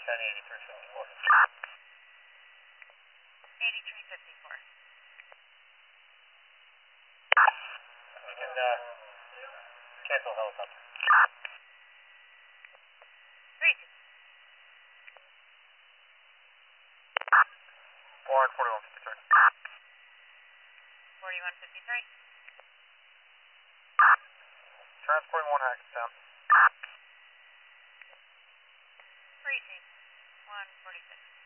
County 8354. 8354. You can cancel helicopter. 32. 4153. 4153. Transporting 1 Hackettstown. 32. 146.